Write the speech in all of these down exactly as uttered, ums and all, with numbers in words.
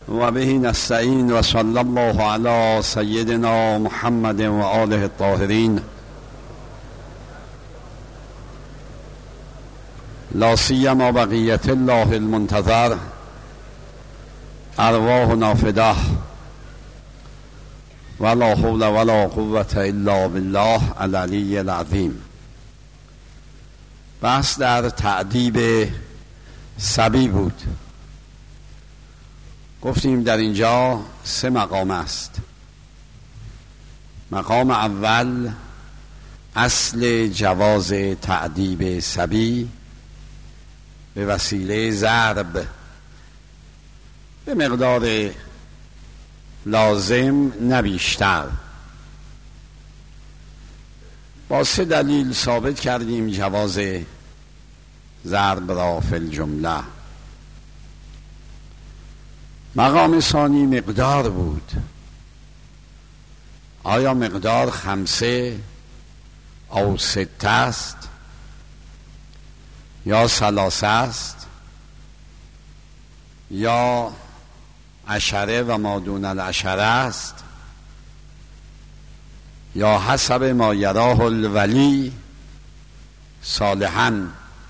و به نستعین و صلی الله علی سیدنا محمد و آله الطاهرین. لا سیما بقیت الله المنتظر ارواح نافده ولا حول ولا قوة الا بالله العلی العظیم. بحث در تأدیب صبی بود. گفتیم در اینجا سه مقام است. مقام اول اصل جواز تأدیب صبی به وسیله ضرب به مقدار لازم نه بیشتر. با سه دلیل ثابت کردیم جواز ضرب را فی الجمله. مقام ثانی مقدار بود. آیا مقدار خمسه او سته است یا ثلاثه است یا عشره و ما دون العشره است یا حسب ما یراه الولی صالحا.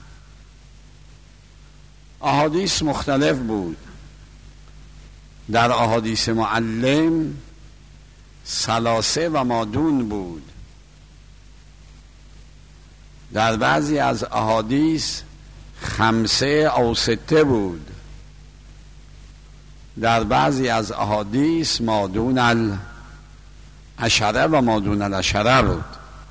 احادیث مختلف بود. در احادیث معلم ثلاثه و ما دون بود. در بعضی از احادیث خمسه او سته بود. در بعضی از احادیث ما دون العشره و ما دون العشره بود.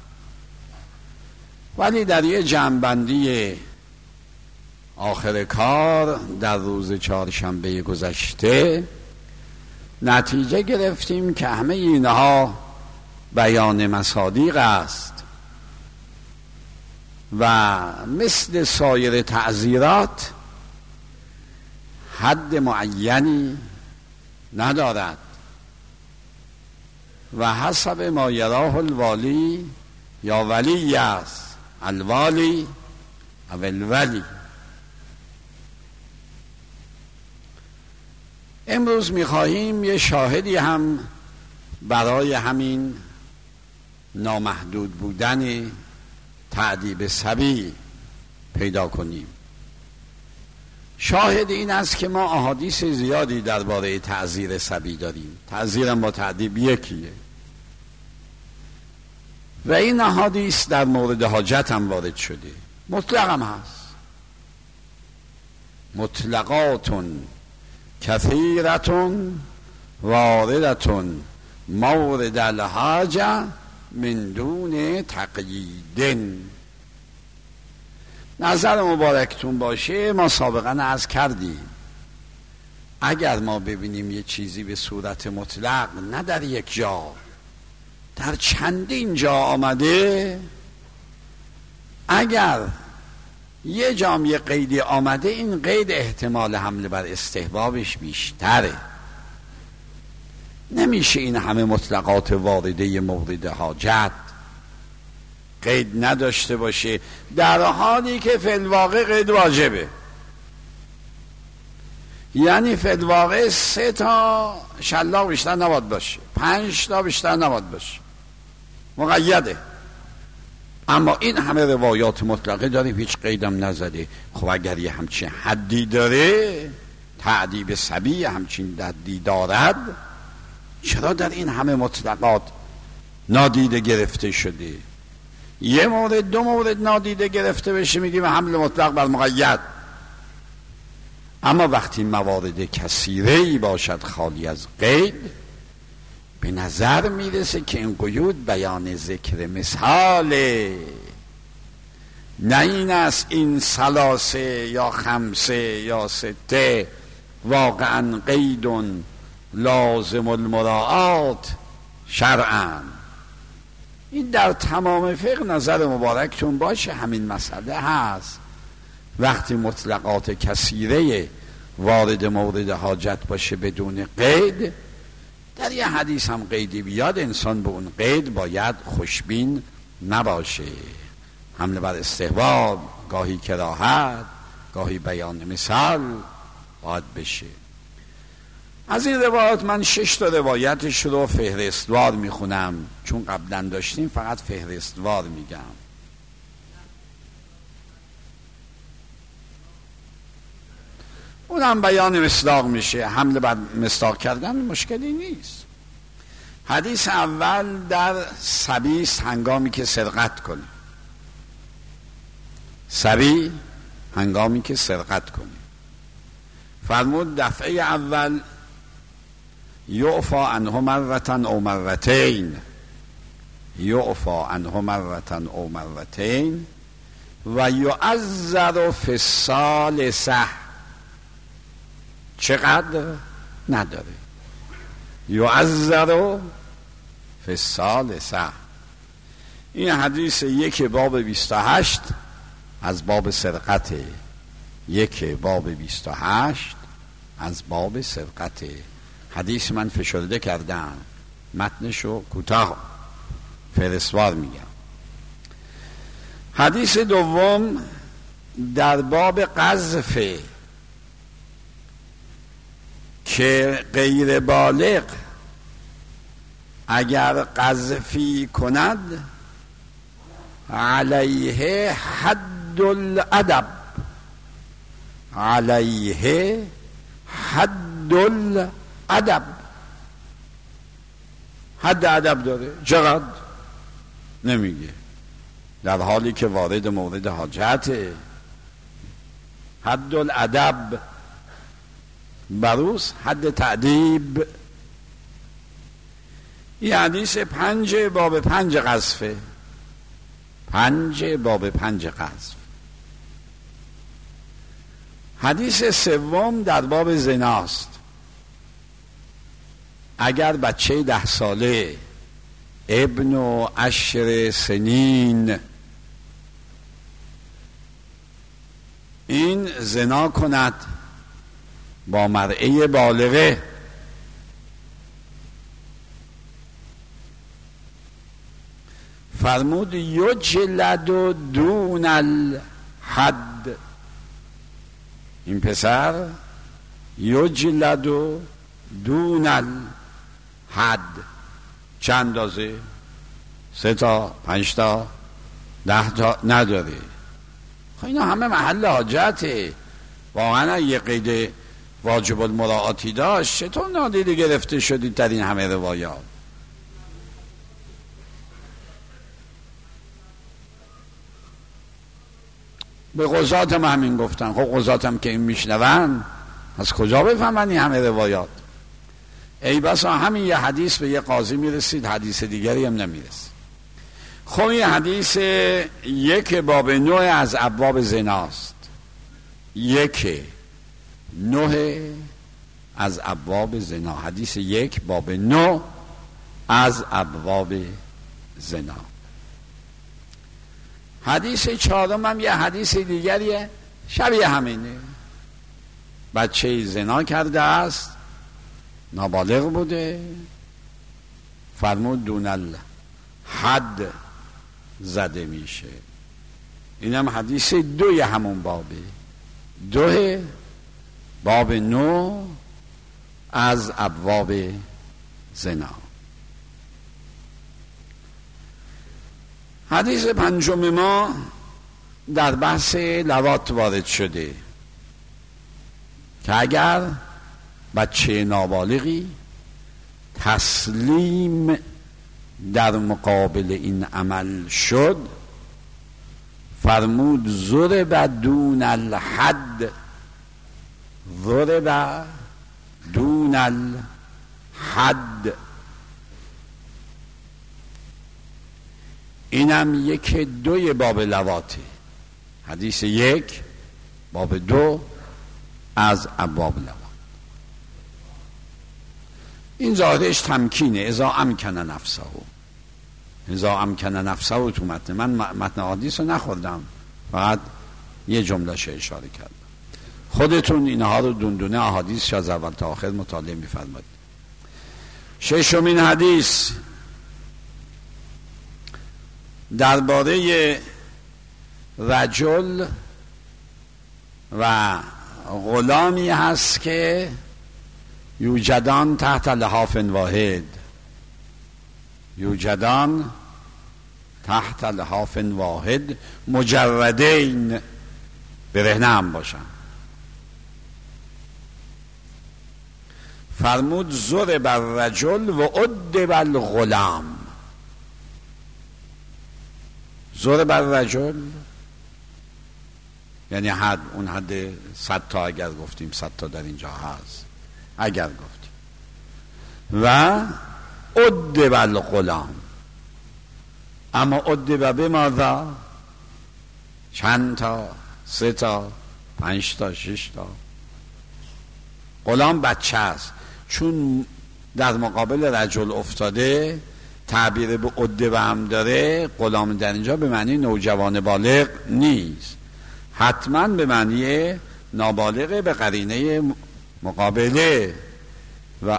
ولی در یه جمع‌بندی آخر کار در روز چهارشنبه گذشته نتیجه گرفتیم که همه اینها بیان مصادیق است و مثل سایر تعزیرات حد معینی ندارد و حسب ما یراه الوالی یا ولی است، الوالی او الولی. امروز می‌خواهیم یه شاهدی هم برای همین نامحدود بودن تأدیب صبی پیدا کنیم. شاهد این است که ما احادیث زیادی درباره تعزیر صبی داریم. تعزیر با تأدیب یکیه و این احادیث در مورد حاجت هم وارد شده. مطلق هم هست. مطلقاتون کثیرتون واردتون مورد الحاجه من دون تقییدن. نظر مبارکتون باشه، ما سابقا عرض کردیم اگر ما ببینیم یه چیزی به صورت مطلق نه در یک جا در چندین جا آمده، اگر یه جام یه قیدی آمده، این قید احتمال حمله بر استحبابش بیشتره. نمیشه این همه مطلقات وارده مورد حاجت قید نداشته باشه در حالی که فی الواقع قید واجبه. یعنی فی الواقع سه تا شلاق بیشتر نباید باشه، پنج تا بیشتر نباید باشه، مقیده. اما این همه روایات مطلقه داره، هیچ قیدم نزده. خب اگر یه همچین حدی داره، تأدیب صبی همچین حدی دارد، چرا در این همه مطلقات نادیده گرفته شده؟ یه مورد دو مورد نادیده گرفته بشه میگیم حمل مطلق بر مقید. اما وقتی موارد کثیره‌ای باشد خالی از قید، به نظر میرسه که این قیود بیان ذکر مثاله، نه این است این ثلاثه یا خمسه یا سته واقعا قید لازم المراعات شرعا. این در تمام فقه نظر مبارکتون باشه همین مسئله هست. وقتی مطلقات کثیره وارد مورد حاجت باشه بدون قید، در یه حدیث هم قیدی بیاد، انسان به اون قید باید خوشبین نباشه. حمله بر استحباب، گاهی کراهت، گاهی بیان مثال باید بشه. از این روایات من شش تا روایتش رو فهرستوار میخونم، چون قبلا داشتیم فقط فهرستوار میگم. اونم بیان مصداق میشه، حمله بر مصداق کردن مشکلی نیست. حدیث اول در صبی هنگامی که سرقت کنی، صبی هنگامی که سرقت کنی، فرمود دفعه اول یعفا عنه مرتن او مرتین، یعفا عنه مرتن او مرتین و یعذر فی الثالثه. چقدر؟ نداره. یعذر فی الثالثه. این حدیث یک باب بیست و هشت از باب سرقته، یک باب بیست و هشت از باب سرقته. حدیث من فشرده کردم، متنشو کوتاه فهرستوار میگم. حدیث دوم در باب قذف که غیر بالغ اگر قذفی کند علیه حد الادب، علیه حد الادب، حد ادب داره. چقدر؟ نمیگه، در حالی که وارد مورد حاجته. حد الادب بروس حد تعذیب. این حدیث پنج باب پنج قذفه، پنج باب پنج قذف. حدیث سوم در باب زناست. اگر بچه ده ساله ابن و عشر سنین این زنا کند با مرأه بالغه، فرمود یجلد دون الحد. این پسر یجلد دون الحد. چند اندازه؟ سه تا، پنج تا، ده تا نداره. خب اینا همه محل حاجته. واقعا یه قید واجب المراعاتی داشت، چطور نادیده گرفته شدید در این همه روایات؟ به قضاتم همین گفتن. خب قضاتم که این میشنون از کجا بفهمن این همه روایات؟ ای بسا همین یه حدیث به یه قاضی میرسید، حدیث دیگری هم نمیرسید. خب این حدیث یک باب نوع از ابواب زناست، یک نوع از ابواب زنا. حدیث یک باب نوع از ابواب زنا. حدیث چهارم هم یه حدیث دیگریه شبیه همینه. بچه زنا کرده است، نابالغ بوده، فرمود دون الحد زده میشه. اینم حدیث دوی همون بابه، دو باب نو از ابواب زنا. حدیث پنجم ما در بحث لواط وارد شده که اگر بچه نابالغی تسلیم در مقابل این عمل شد، فرمود ضرب دون الحد، ضرب دون الحد. اینم یک دوی باب لواطه. حدیث یک باب دو از ابواب لواط. این ظاهرش تمکینه، اذا امکن نفسه، اذا امکن نفسه تو متن. من متن حدیث رو نخوردم، فقط یه جملهش اشاره کردم. خودتون اینها رو دندونه احادیث از اول تا آخر مطالعه می‌فرمایید. ششمین حدیث درباره رجل و غلامی هست که یوجدان تحت لحاف واحد، یوجدان تحت لحاف واحد مجردین، برهنه هم باشن. فرمود زر بر رجل و عد بر غلام. زر بر رجل یعنی حد، اون حد صد تا اگر گفتیم صد تا در اینجا هست اگر گفتیم، و عد بر غلام. اما عد بر بماذا؟ چند تا؟ سه تا؟ پنج تا؟ شش تا؟ غلام بچه است، چون در مقابل رجل افتاده تعبیر به عده و هم داره. غلام در اینجا به معنی نوجوان بالغ نیست، حتما به معنی نابالغ به قرینه مقابله. و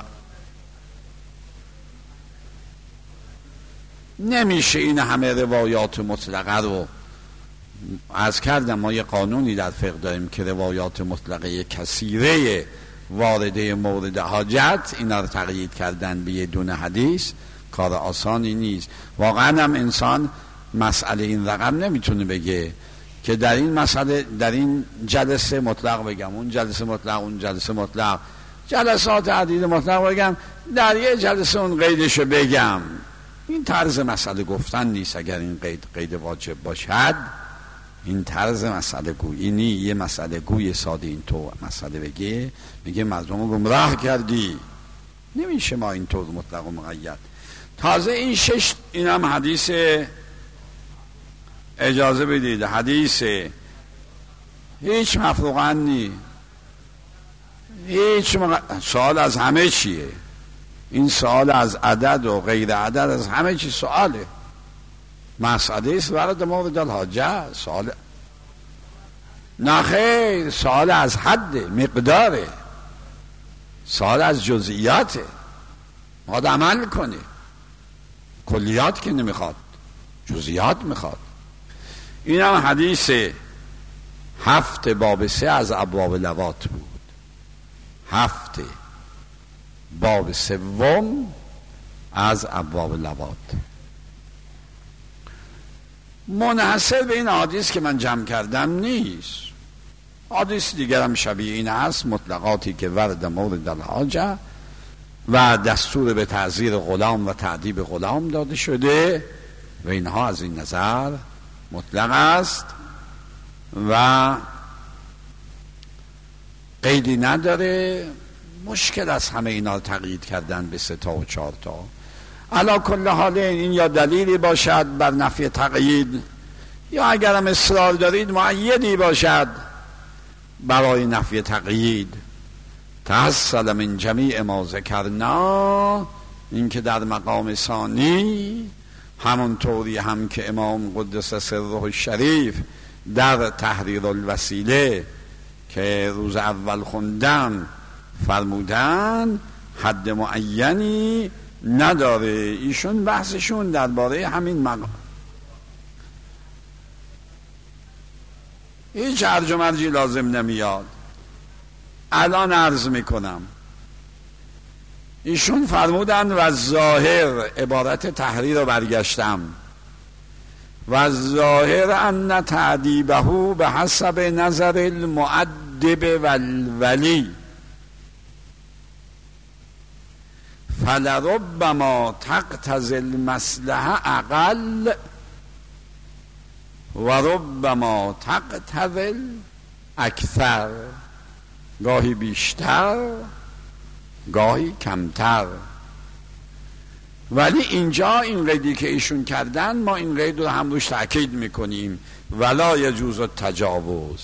نمیشه این همه روایات مطلقه رو عرض کردم. ما یه قانونی در فقه داریم که روایات مطلقه کثیره وارده مورد حاجت، اینا رو تقیید کردن به یه دونه حدیث کار آسانی نیست. واقعا هم انسان مسئله این رقم نمیتونه بگه که در این مسئله، در این جلسه مطلق بگم، اون جلسه مطلق، اون جلسه مطلق، جلسات عدید مطلق بگم، در یه جلسه اون قیدشو بگم. این طرز مسئله گفتن نیست. اگر این قید قید واجب باشد، این طرز مسئله گویی نی. یه مسئله گوی ساده این تو مسئله بگه، میگه مردم رو گمراه کردی. نمیشه ما این طور مطلق و مقید. تازه این شش، این هم حدیث، اجازه بدید، حدیث هیچ مفروغن نی، هیچ مق... سوال از همه چیه. این سوال از عدد و غیر عدد، از همه چی سواله. مسئله است وارد مورد الحاجه. سوال نه خیر، سوال از حد، مقداره، سوال از جزئیاته. باید عمل کنه. کلیات که نمیخواد، جزئیات میخواد. این هم حدیث هفت باب سه از ابواب لوات بود. هفت باب سوم از ابواب لوات، منحصر به این حدیث که من جمع کردم نیست. حدیث دیگر هم شبیه این هست، مطلقاتی که ورد مورد الحاجه و دستور به تعزیر غلام و تعذیب غلام داده شده و اینها از این نظر مطلق است و قیدی نداره. مشکل از همه اینا تقیید کردن به سه تا و چهار تا. علا کل حال این یا دلیلی باشد بر نفی تقیید، یا اگر هم اصرار دارید معیدی باشد برای نفی تقیید. تحصل من جمیع ما ذکرنا، این که در مقام ثانی همون طوری هم که امام قدس سره الشریف در تحریر الوسیله که روز اول خوندن فرمودن، حد معینی نداره. ایشون بحثشون درباره همین مقام هیچ هرج و مرجی لازم نمیاد. الان عرض میکنم، ایشون فرمودن و ظاهر، عبارت تحریر رو برگشتم، و ظاهر ان تعدیبه به حسب نظر المؤدب والولی فلربما تقتضی المصلحه اقل و ربما تقتضی اکثر، گاهی بیشتر گاهی کمتر. ولی اینجا این قیدی که ایشون کردن، ما این قید رو هم روش تأکید میکنیم، ولا یجوز التجاوز.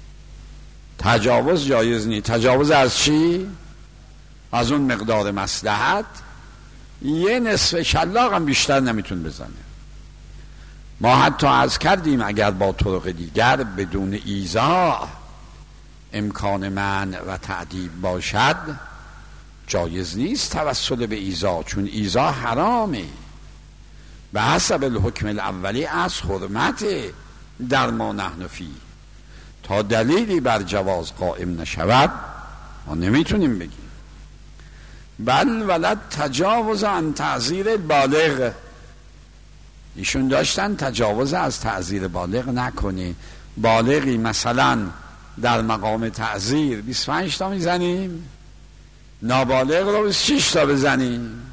تجاوز جایز نیست. تجاوز از چی؟ از اون مقدار مصلحت. یه نصف شلاق هم بیشتر نمیتون بزنه. ما حتی عرض کردیم اگر با طرق دیگر بدون ایذا امکان منع و تعذیب باشد، جایز نیست توسل به ایذا، چون ایذا حرامه به حسب الحکم الاولی از حرمت در ما نحن فی. تا دلیلی بر جواز قائم نشود ما نمیتونیم بگیم. بل ولد تجاوز عن تعزیر بالغ، ایشون داشتن تجاوز از تعزیر بالغ نکنی. بالغی مثلا در مقام تعزیر بیست و پنج تا میزنیم، نابالغ رو بیست و شش تا بزنیم.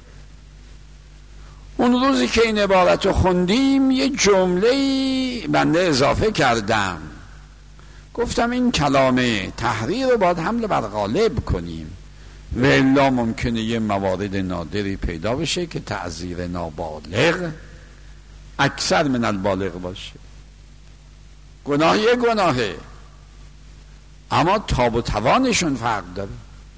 اون روزی که این عبارت رو خوندیم یه جمله‌ای بنده اضافه کردم، گفتم این کلام تحریر رو باید حمل بر غالب کنیم و الا ممکنه یه موارد نادری پیدا بشه که تعزیر نابالغ اکثر من البالغ باشه. گناه یه گناهه، اما تاب و توانشون فرق داره.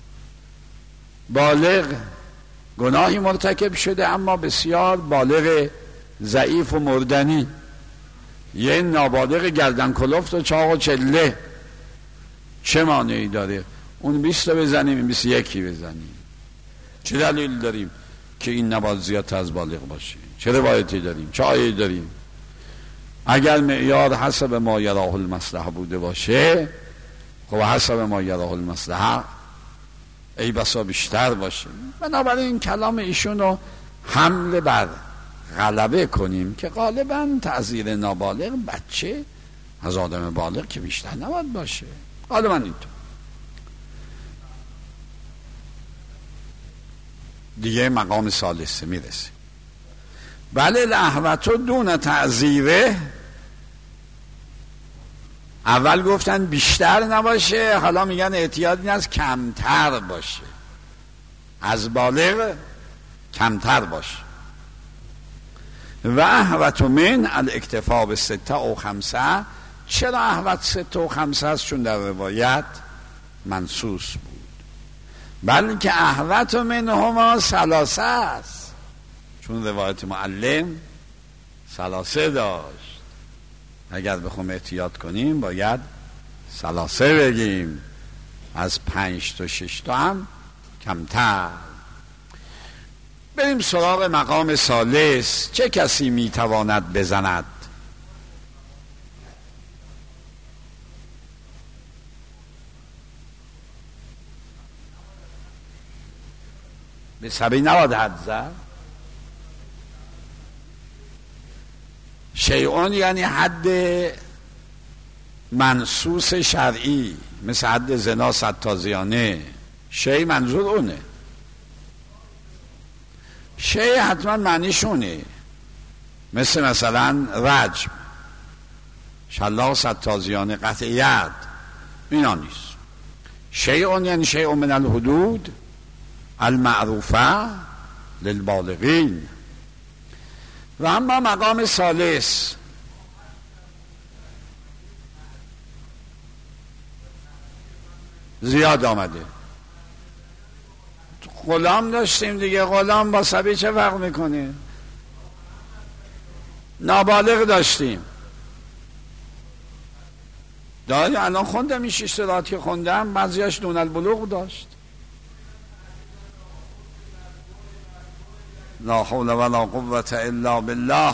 بالغ گناهی مرتکب شده اما بسیار بالغ ضعیف و مردنی، یه نابالغ گردن کلفت و چاق و چله، چه مانعی داره اون بیست رو بزنیم این بیست یکی بزنیم؟ چه دلیل داریم که این نباید زیادتر از بالغ باشه؟ چه روایتی داریم؟ چه آیه‌ای داریم؟ اگر معیار حسب ما یراه المصلحه بوده باشه، خب حسب ما یراه المصلحه ای بسا بیشتر باشه. بنابراین این کلام ایشون رو حمل بر غلبه کنیم که غالبا تعزیر نابالغ بچه از آدم بالغ که بیشتر نباید باشه، غالبا اینطور. دیگه مقام ثالثه میرسه. بله الاهوتو دون تعزیره، اول گفتن بیشتر نباشه، حالا میگن احتیاط این از کمتر باشه، از بالغ کمتر باشه. و اهوت من الاکتفا به سته و خمسه. چرا اهوت سته و خمسه است؟ چون در روایت منصوص بود. بلکه اهوت من هما ثلاثه است، چون روایت معلم ثلاثه داشت. اگر بخوام احتیاط کنیم باید ثلاثه بگیم، از پنج تا شش تا هم کمتر. بریم سراغ مقام ثالث. چه کسی میتواند بزند؟ به سبعی نباید حد زد. شیعون یعنی حد منصوص شرعی، مثل حد زنا صد تازیانه. شیع منظور اونه. شیع حتما معنیشونه، مثل مثلا رجم، شلاق صد تازیانه، قطع ید، اینا نیست. شیعون یعنی شیع من الحدود المعروفه للبالغین. و اما مقام ثالث، زیاد آمده. غلام داشتیم دیگه، غلام با صبی چه فرق میکنه؟ نابالغ داشتیم داری. الان خوندم این شش رات که خوندم بعضیاش دون البلوغ داشت. لا حول ولا قوة الا بالله.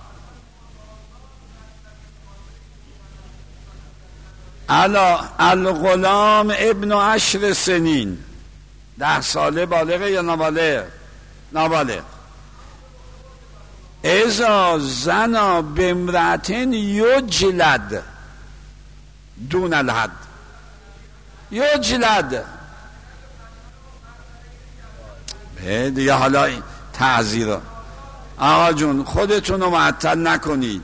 الا الغلام ابن عشر سنین، ده ساله، بالغه یا نابالغ؟ نابالغ. اذا زنا بامرأة یجلد دون الحد. یجلد دیگه. حالا تعزیر آقا جون خودتون رو معطل نکنید.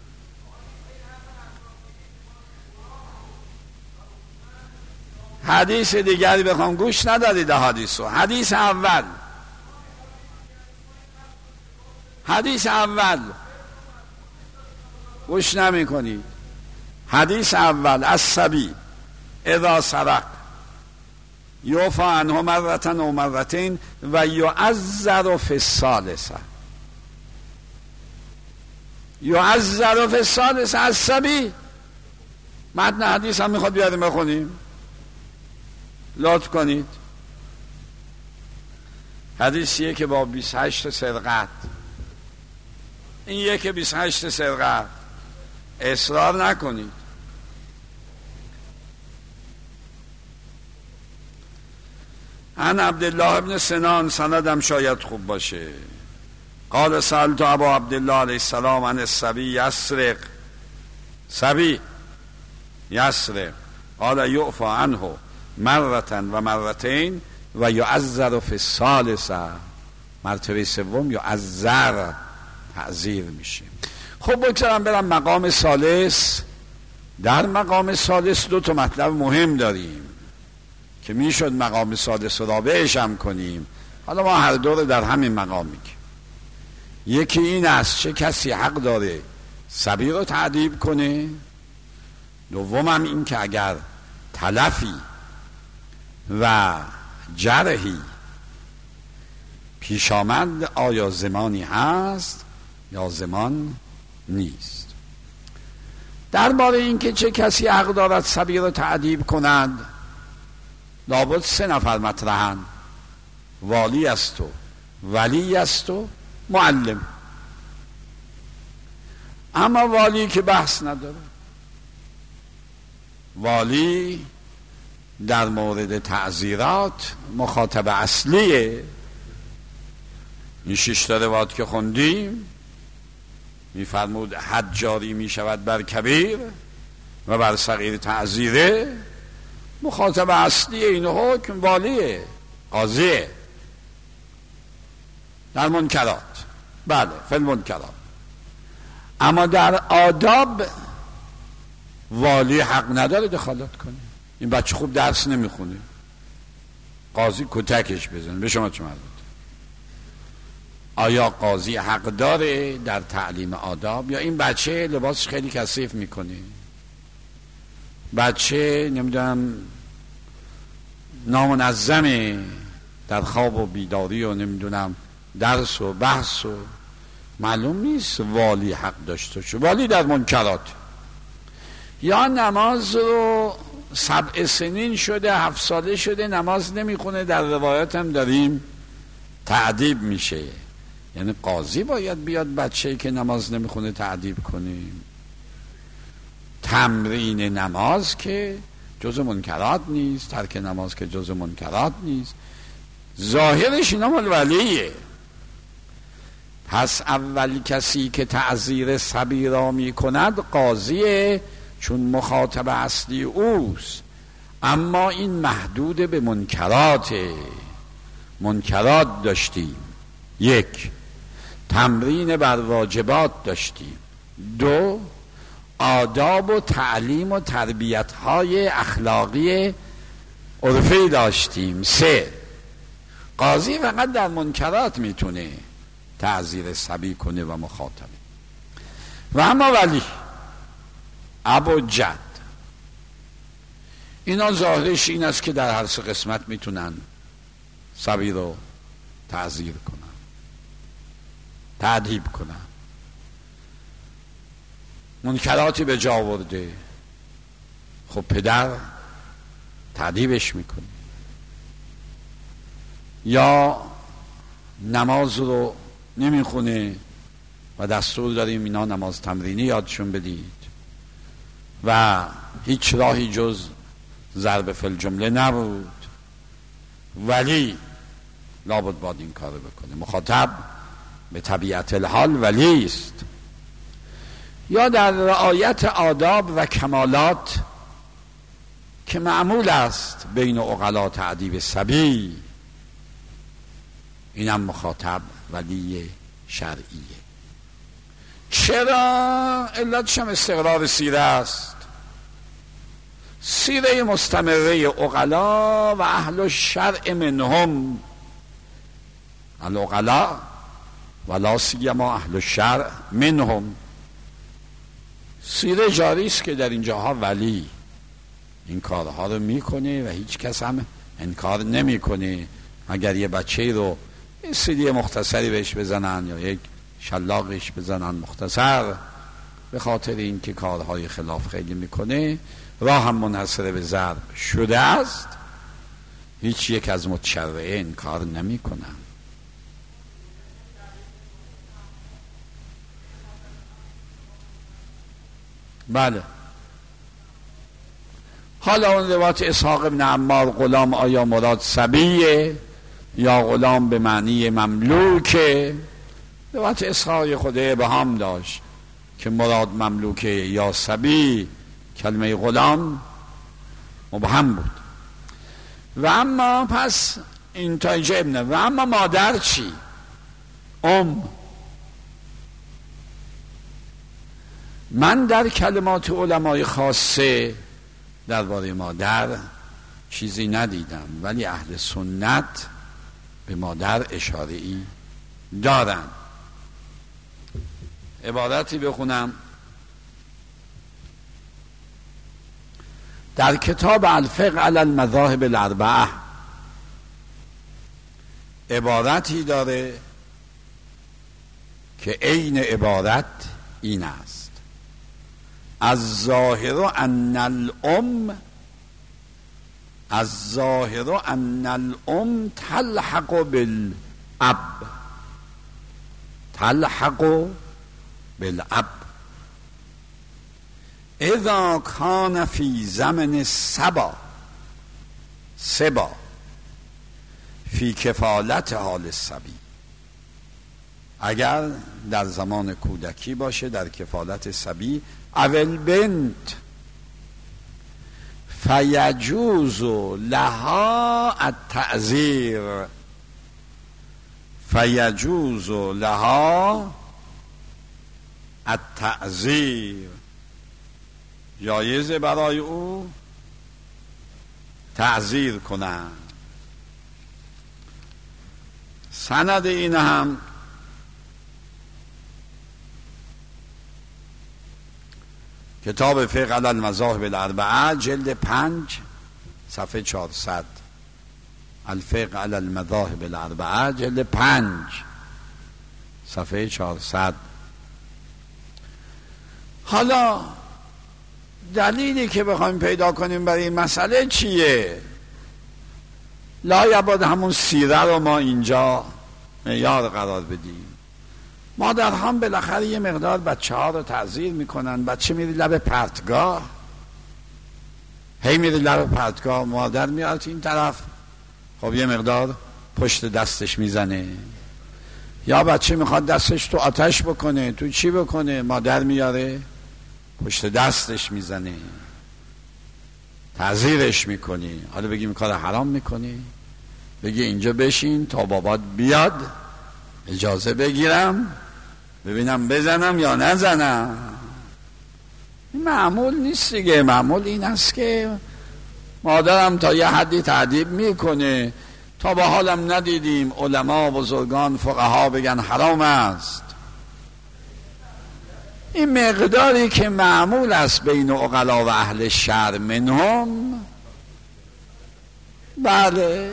حدیث دیگری بخوام گوش ندارید. حدیث رو حدیث اول حدیث اول گوش نمی کنید. حدیث اول الصبی اذا سرق یوفا عنه مرتن و مرتین و یعذر فی الثالثه. یعذر فی الثالثه الصبی. متن حدیث هم میخواد بیاریم بخونیم، لطف کنید. حدیثیه که با بیست و هشت سرقت، این یک بیست و هشت سرقت اصرار نکنید. عن عبدالله ابن سنان، سندم شاید خوب باشه، قال سألت ابا عبدالله علیه السلام عن الصبی یسرق، صبی یسرق، قال یعفى عنه مرة و مرتين و یعذر فی الثالثه، مرتبه سوم یعذر، تعذیر میشه. خب بگذارم برم مقام ثالث. در مقام ثالث دو تا مطلب مهم داریم که میشد مقام ثالث را بهش هم کنیم، حالا ما هر دو رو در همین مقام میگیم. یکی این است چه کسی حق داره صبی رو تعذیب کنه، دوم هم این که اگر تلفی و جرحی پیش آمد آیا زمانی هست یا زمان نیست. درباره این که چه کسی حق دارد صبی رو تعذیب کند لابد سه نفر مطرحند: والی است و ولی است و معلم. اما والی که بحث نداره، والی در مورد تعزیرات مخاطب اصلیه. این شش تا روایت که خوندیم میفرمود حد جاری میشود بر کبیر و بر صغیر تعزیره. مخاطب اصلی این حکم والیه، قاضیه. در منکرات، بله فی المنکرات. اما در آداب والی حق نداره دخالت کنه. این بچه خوب درس نمیخونه، قاضی کتکش بزنه، به شما چه مربوطه؟ آیا قاضی حق داره در تعلیم آداب؟ یا این بچه لباسش خیلی کثیف میکنه، بچه نمیدونم نامنظمه در خواب و بیداری و نمیدونم درس و بحث و معلوم نیست والی حق داشته شد. والی در منکرات. یا نماز رو سبع سنین شده، هفت ساله شده نماز نمیخونه، در روایات هم داریم تعذیب میشه. یعنی قاضی باید بیاد بچه‌ای که نماز نمیخونه تعذیب کنیم. تمرین نماز که جزء منکرات نیست، ترک نماز که جزء منکرات نیست. ظاهرش اینا مال ولیه. پس اول کسی که تعزیر صبی را می کند قاضیه، چون مخاطب اصلی اوست. اما این محدود به منکراته. منکرات داشتیم، یک تمرین بر واجبات داشتیم، دو آداب و تعلیم و تربیت های اخلاقی عرفی داشتیم، سه قاضی فقط در منکرات میتونه تعزیر صبی کنه و مخاطبه. و اما ولی، اب و جد، اینا ظاهرش این است که در هر سه قسمت میتونن صبی رو تعزیر کنن، تعذیب کنن. منکراتی به جا آورده، خب پدر تعذیبش میکنه. یا نماز رو نمیخونه و دستور داریم اینا نماز تمرینی یادشون بدید و هیچ راهی جز ضرب فی الجمله نبود، ولی لابد باید این کار بکنه. مخاطب به طبیعت الحال ولی است. یا در رعایت آداب و کمالات که معمول است بین عقلا تعذیب صبی، اینم مخاطب ولی شرعیه. چرا؟ علتش هم استقرار سیره است. سیره مستمره عقلا و اهل الشرع منهم، العقلا ولا سیما اهل الشرع منهم. سیره جاری است که در اینجاها ولی این کارها رو میکنه و هیچ کس هم انکار نمیکنه، مگر یه بچه رو یه سیدی مختصری بهش بزنن یا یک شلاقش بزنن مختصر، به خاطر اینکه کارهای خلاف خیلی میکنه، راه هم منحصر به ضرب شده است. هیچ یک از متشرعه انکار نمیکنن. بله حالا اون روایت اسحاق بن عمار غلام آیا مراد صبیه یا غلام به معنی مملوکه؟ روایت اسحاق خوده به هم داشت که مراد مملوکه یا صبی. کلمه غلام مبهم بود. و اما پس این تا اینجا ابنه. و اما مادر چی؟ ام. من در کلمات علمای خاصه درباره مادر چیزی ندیدم، ولی اهل سنت به مادر اشاره ای دارن. عبارتی بخونم در کتاب الفقه علی المذاهب الاربعه. عبارتی داره که عین عبارت این است: از ظاهر ان الام از ظاهر ان الام تلحق بالاب تلحق بالاب اذا کان فی زمن سبا سبا فی کفالت حال الصبی. اگر در زمان کودکی باشه در کفالت صبی اول بنت فیجوز لها التعذیر فیجوز لها التعذیر جایزه برای او تعذیر کنند. سند این هم کتاب فقه علی المذاهب الاربعه جلد پنج صفحه چهارصد. الفقه علی المذاهب الاربعه جلد پنج صفحه چهارصد. حالا دلیلی که بخوایم پیدا کنیم برای این مسئله چیه؟ لایباد همون سیره رو ما اینجا معیار قرار بدیم. مادر هم بالاخره یه مقدار بچه ها رو تعذیر میکنن. بچه میری لب پرتگاه، هی میری لب پرتگاه، مادر میاد این طرف، خب یه مقدار پشت دستش میزنه. یا بچه میخواد دستش تو آتش بکنه، تو چی بکنه، مادر میاره پشت دستش میزنه، تعذیرش میکنی. حالا بگی این کار حرام میکنی، بگی اینجا بشین تا بابات بیاد اجازه بگیرم ببینم بزنم یا نزنم. این معمول نیست دیگه. معمول این است که مادرم تا یه حدی تعذیب میکنه. تا با حالم ندیدیم علما بزرگان فقها بگن حرام است. این مقداری که معمول است بین عقلا و اهل شرع منهم، بله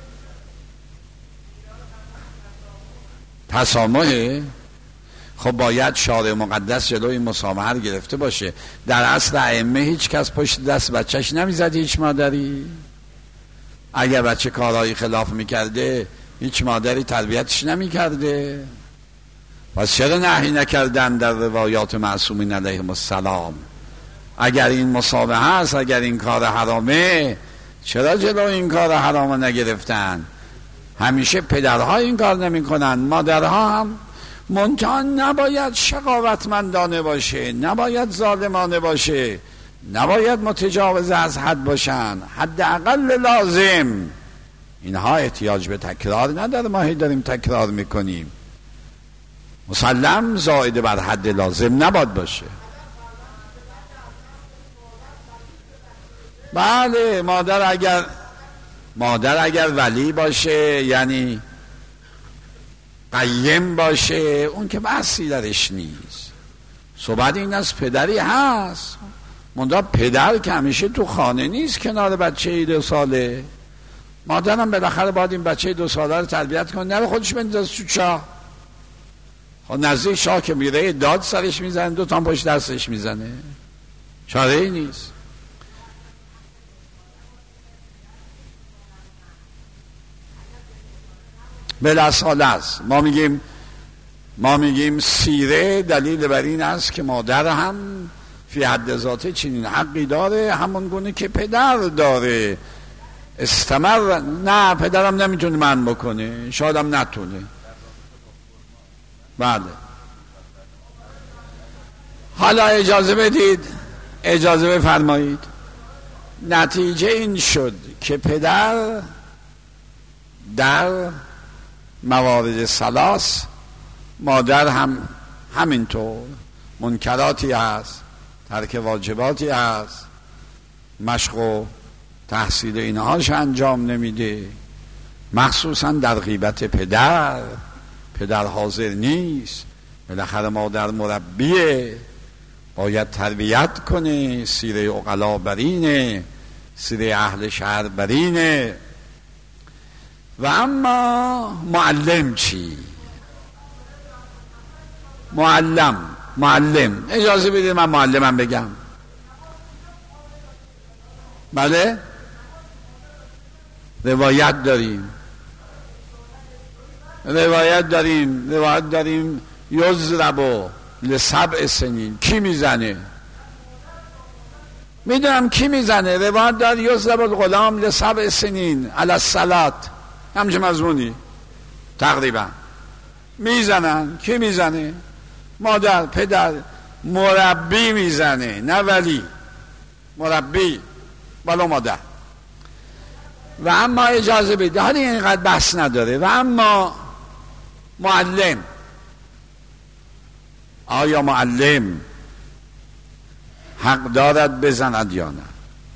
تسامحه. خب باید شارع مقدس جلوی مسامحه گرفته باشه. در اصل ائمه هیچ کس پشت دست بچهش نمیزد، هیچ مادری. اگر بچه کارهایی خلاف میکرده هیچ مادری تربیتش نمیکرده. پس چرا نهی نکردن در روایات معصومین علیهم السلام؟ اگر این مسامحه است، اگر این کار حرامه، چرا جلو این کار حرامه نگرفتن؟ همیشه پدرها این کار نمی کنن، مادرها هم. منتها نباید شقاوتمندانه باشه، نباید ظالمانه باشه، نباید متجاوز از حد باشن. حداقل لازم. اینها احتیاج به تکرار نداره، ما هی داریم تکرار میکنیم. مسلم زائد بر حد لازم نباید باشه. بله مادر اگر مادر اگر ولی باشه، یعنی قیم باشه، اون که بحثی درش نیست. صحبت این است پدری هست، منتها پدر که همیشه تو خانه نیست کنار بچه دو ساله. مادرم بالاخره باید این بچه دو ساله رو تربیت کنه، نره خودش بندازه تو چاه. خب نزدیک شاه که میره داد سرش میزنه، دو تا پشت دستش میزنه، چاره ای نیست. بلاسال است. ما میگیم ما میگیم سیره دلیل بر این است که مادر هم فی حد ذاته چنین حقی داره همون گونه که پدر داره. استمر، نه پدرم نمیتونه من بکنه، شایدم نتونه. بله حالا اجازه بدید، اجازه بفرمایید، نتیجه این شد که پدر در موارد ثلاث، مادر هم همینطور، منکراتی هست، ترک واجباتی هست، مشق و تحصیل اینهاش انجام نمیده، مخصوصا در غیبت پدر. پدر حاضر نیست، بالاخره مادر مربیه، باید تربیت کنه، سیره عقلا برینه، سیره اهل شهر برینه. و اما معلم چی؟ معلم معلم اجازه بدید من معلمم بگم. بله روایت داریم روایت داریم روایت داریم یضرب لسبع سنین. کی میزنه؟ میدونم کی میزنه. روایت دار یضرب الغلام لسبع سنین علی الصلاة، همچه مضمونی تقریبا میزنن. کی میزنه؟ مادر، پدر، مربی میزنه، نه ولی، مربی بالا مادر. و اما اجازه بده، حالا اینقدر بحث نداره. و اما معلم، آیا معلم حق دارد بزند یا نه؟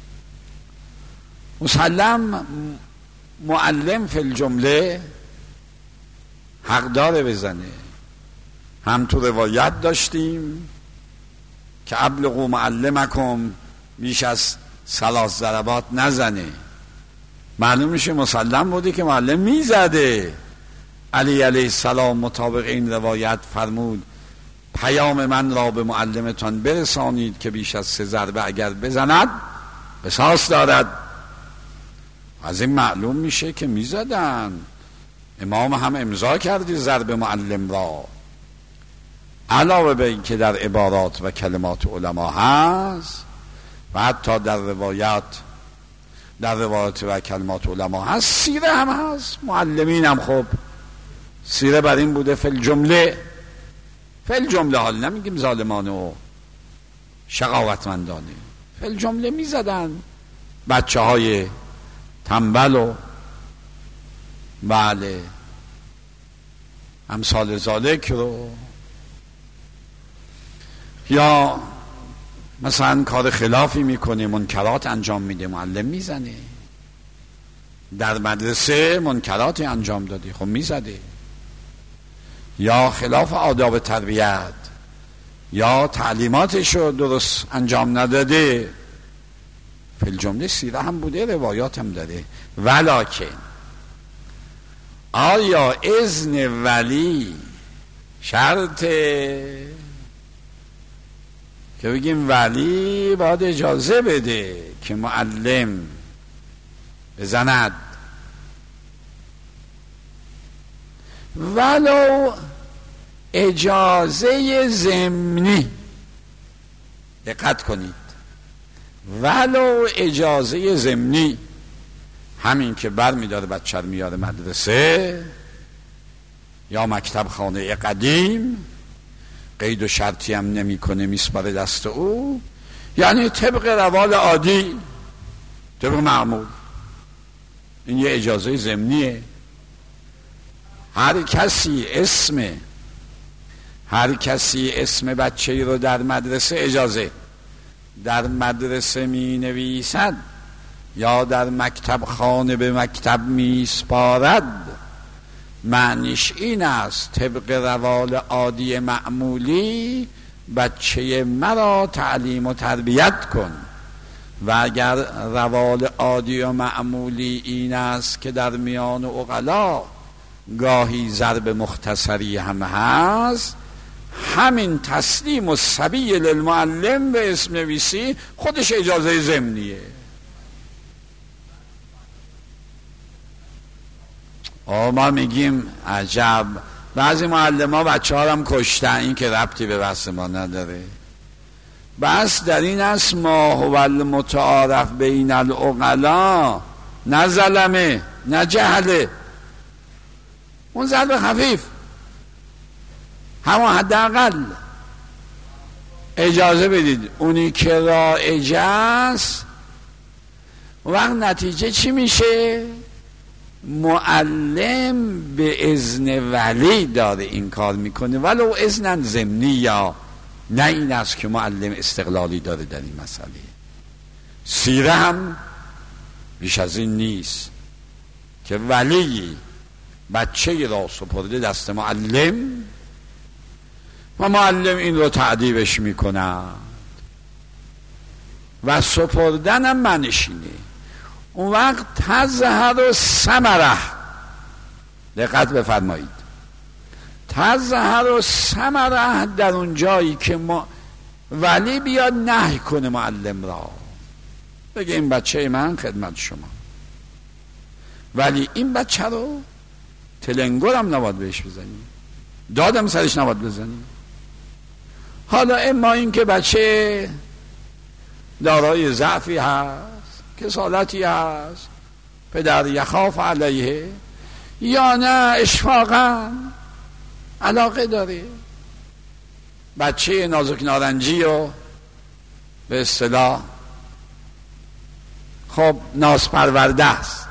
مسلم معلم فی الجمله حق داره بزنه. هم تو روایت داشتیم که ابلغوا معلمکم بیش از ثلاث ضربات نزنه. معلوم میشه مسلم بوده که معلم میزده. علی علیه السلام مطابق این روایت فرمود پیام من را به معلمتان برسانید که بیش از سه ضربه اگر بزند قصاص دارد. از این معلوم میشه که میزدن. امام هم امضا کردی ضرب معلم را. علاوه به این که در عبارات و کلمات علما هست و حتی در روایات در روایات و کلمات علما هست، سیره هم هست. معلمین هم خب سیره بر این بوده فی الجمله، فی الجمله، حال نمیگیم ظالمانه و شقاوتمندانه، فی الجمله میزدن بچه های تنبل و بله امثال ذالک رو. یا مثلا کار خلافی میکنه، منکرات انجام میده، معلم میزنه. در مدرسه منکراتی انجام داده، خب میزده. یا خلاف آداب تربیت، یا تعلیماتشو درست انجام نداده. فی الجمله سیره هم بوده، روایات هم داره. ولکن آیا اذن ولی شرطه؟ که بگیم ولی باید اجازه بده که معلم بزند، ولو اجازه ضمنی. دقت کنید، ولو اجازه ضمنی، همین که بر میداره بچه رو میاره مدرسه یا مکتب خانه قدیم، قید و شرطی هم نمی کنه، میسپاره دست او، یعنی طبق روال عادی، طبق معمول. این یه اجازه ضمنیه. هر کسی اسم هر کسی اسم بچه‌ای رو در مدرسه اجازه در مدرسه می نویسد یا در مکتب خانه به مکتب می سپارد، معنیش این است طبق روال عادی معمولی بچه مرا تعلیم و تربیت کن. و اگر روال عادی و معمولی این است که در میان عقلا گاهی ضرب مختصری هم هست، همین تسلیم و سبیل للمعلم به اسم نویسی خودش اجازه ضمنیه. آه ما میگیم عجب، بعضی معلم ها بچه ها هم کشتن، این که ربطی به بحث ما نداره. بس در این است ما هو المتعارف بین العقلا، نه ظلمه نه جهله، اون ضرب خفیف همون حداقل. اجازه بدید اونی که رایج است وقت نتیجه چی میشه؟ معلم به اذن ولی داره این کار میکنه، ولو اذن ضمنی، یا نه این است که معلم استقلالی داره در این مسئله. سیره هم بیش از این نیست که ولی بچه را سپرده دست معلم و معلم این رو تعدیبش میکند و سپردن هم منشینه. اون وقت تظهر و ثمره، دقت بفرمایید، تظهر و ثمره در اون جایی که ما ولی بیاد نهی کنه معلم را، بگه این بچه من خدمت شما، ولی این بچه رو تلنگر هم نباید بهش بزنی، دادم سرش نباید بزنی. حالا اما این که بچه دارای ضعفی هست، کسالتی هست، پدر یخاف علیه، یا نه اشفاقا علاقه داره بچه نازک نارنجی و به اصطلاح خب ناز پرورده است،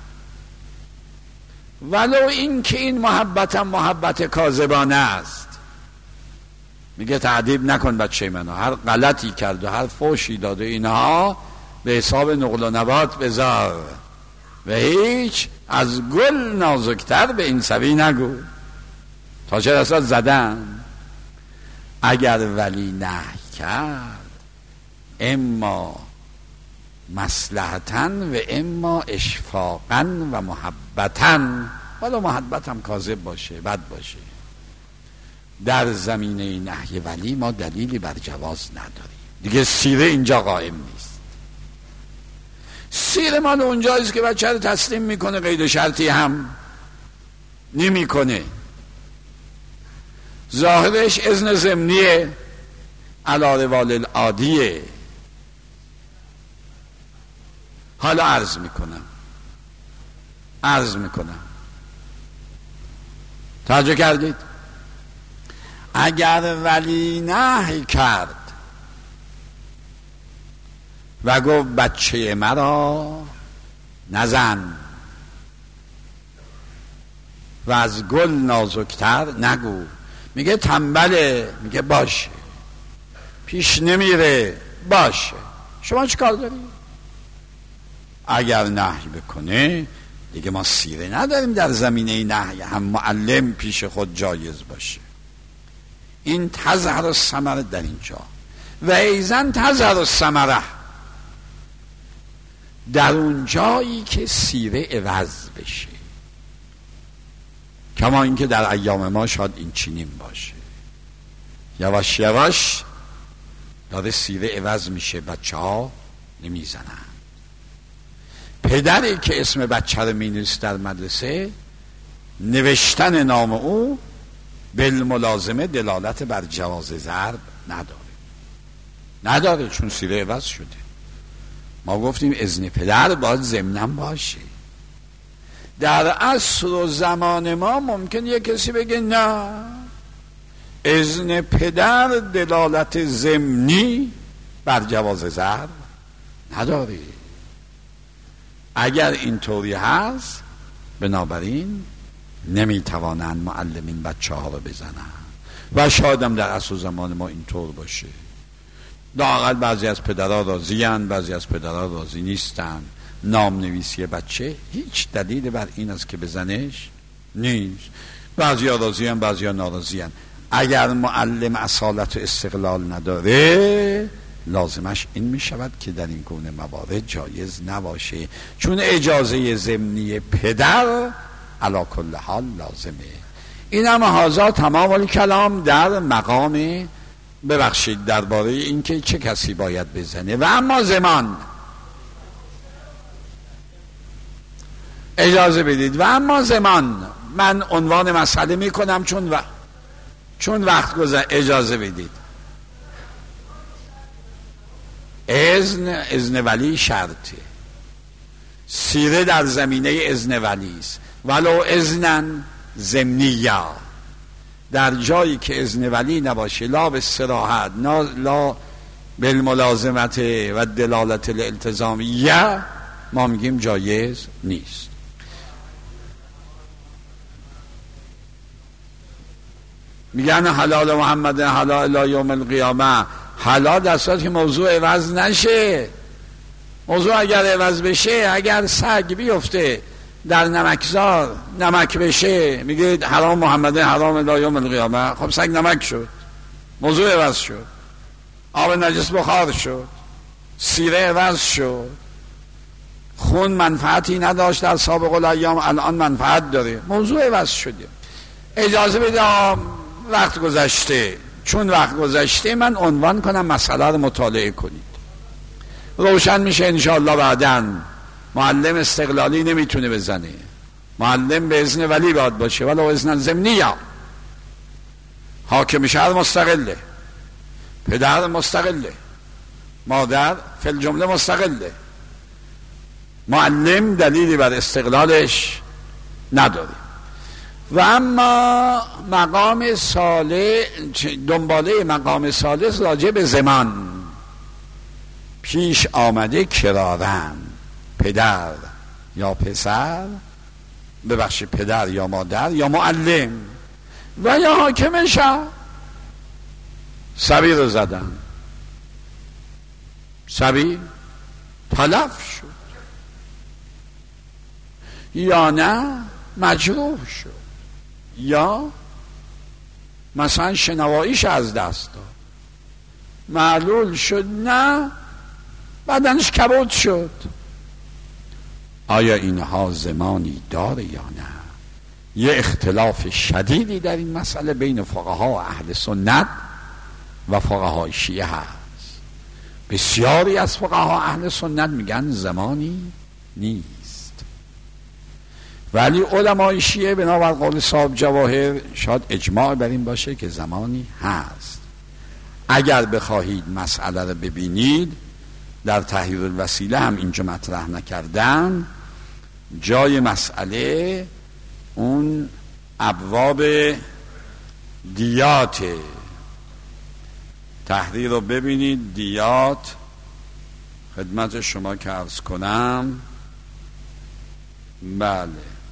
ولو این که این محبت هم محبت کاذبانه است، میگه تعذیب نکن بچه منو، هر غلطی کرد و هر فوشی داد و اینها به حساب نقل و نبات بذار و هیچ از گل نازکتر به این سوی نگو، تا چه رسد زدن. اگر ولی نهی کرد اما مصلحتاً و اما اشفاقاً و محبتاً، ولی محبت هم کاذب باشه، بد باشه، در زمینه نهی ولی ما دلیلی بر جواز نداریم. دیگه سیره اینجا قائم نیست. سیره مال اونجاییست که بچه رو تسلیم میکنه، قید شرطی هم نمیکنه، ظاهرش اذن ضمنیه علی روال العادیه. حالا عرض میکنم عرض میکنم توجه کردید؟ اگر ولی نهی کرد و گفت بچه مرا نزن و از گل نازکتر نگو، میگه تنبله، میگه باشه، پیش نمیره، باشه، شما چی کار داری؟ اگر نهی بکنه دیگه ما سیره نداریم در زمینه نهی، هم معلم پیش خود جایز باشه. این تظهر الثمره در اینجا و ایزن تظهر الثمره در اون جایی که سیره عوض بشه، کما اینکه در ایام ما شاید این چنین باشه، یواش یواش داره سیره عوض میشه، بچه ها نمیزنن. پدری که اسم بچه رو مینویسه در مدرسه، نوشتن نام او بالملازمه دلالت بر جواز ضرب نداره نداره چون سیره عوض شده. ما گفتیم اذن پدر باید ضمناً باشه. در عصر و زمان ما ممکن یک کسی بگه نه، اذن پدر دلالت ضمنی بر جواز ضرب نداره. اگر اینطوری هست بنابراین نمیتوانند معلمین بچه ها رو بزنن و شاید هم در عصر و زمان ما اینطور باشه. لااقل بعضی از پدرها راضی هستند، بعضی از پدرها راضی نیستن. نام نویسی بچه هیچ دلیل بر این است که بزنش نیست. بعضی ها راضی هستند، بعضی ها ناراضی هستند. اگر معلم اصالت و استقلال نداره لازمش این می شود که در این گونه موارد جایز نباشه، چون اجازه ضمنی پدر علی کل حال لازمه. این هم هازا تمام الکلام در مقام ببخشید درباره این که چه کسی باید بزنه. و اما زمان، اجازه بدید، و اما زمان من عنوان مسئله می کنم چون و... چون وقت گذر، اجازه بدید اذن اذن ولی شرطه، سیره در زمینه اذن ولی است، ولو اذنن ضمنیا، در جایی که اذن ولی نباشه، لا به صراحت لا بالملازمت و دلالت الالتزامیه، ما میگیم جایز نیست. میگن حلال محمد حلال الی یوم القیامه، حلال در صورتی که موضوع عوض نشه. موضوع اگر عوض بشه، اگر سگ بیفته در نمکزار نمک بشه، میگه حرام محمد حرام الی یوم القیامه، خب سگ نمک شد، موضوع عوض شد، آب نجس بخار شد، سیره عوض شد، خون منفعتی نداشت در سابق الایام الان منفعت داره، موضوع عوض شده. اجازه بده وقت گذشته، چون وقت گذشته من عنوان کنم مسئله رو مطالعه کنید، روشن میشه انشاءالله. بعدن معلم استقلالی نمیتونه بزنه، معلم به اذن ولی باید باشه، ولو اذن ضمنیه. حاکم شهر مستقله، پدر مستقله، مادر فی الجمله مستقله، معلم دلیلی بر استقلالش نداره. و اما مقام صالح، دنباله مقام صالح راجع به زمان پیش آمده کرارن، پدر یا پسر، ببخشید پدر یا مادر یا معلم و یا حاکم شهر. صبی رو زدن، صبی تلف شد یا نه مجروح شد، یا مثلا شنواییش از دست داد، معلول شد، نه بدنش کبود شد. آیا اینها زمانی داره یا نه؟ یه اختلاف شدیدی در این مسئله بین فقها اهل سنت و فقهای شیعه هست. بسیاری از فقها اهل سنت میگن زمانی نیست، ولی علمای شیعه بنابر قول صاحب جواهر شاید اجماع بر این باشه که زمانی هست. اگر بخواهید مسئله رو ببینید، در تحریر الوسیله هم اینجا مطرح نکردن، جای مسئله اون ابواب دیات، تحریر رو ببینید، دیات خدمت شما که عرض کنم. بله،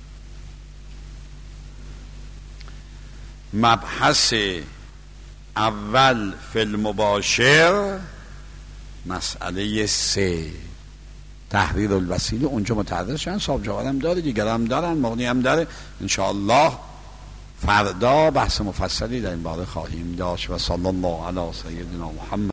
مبحث اول فی المباشر، مسئله سه، تحریر الوسیله، اونجا متعرض شدن. صاحب جواهر هم داره، دیگر هم دارن، مغنی هم داره. انشاءالله فردا بحث مفصلی در این باره خواهیم داشت. و صلی الله علی سیدنا محمد.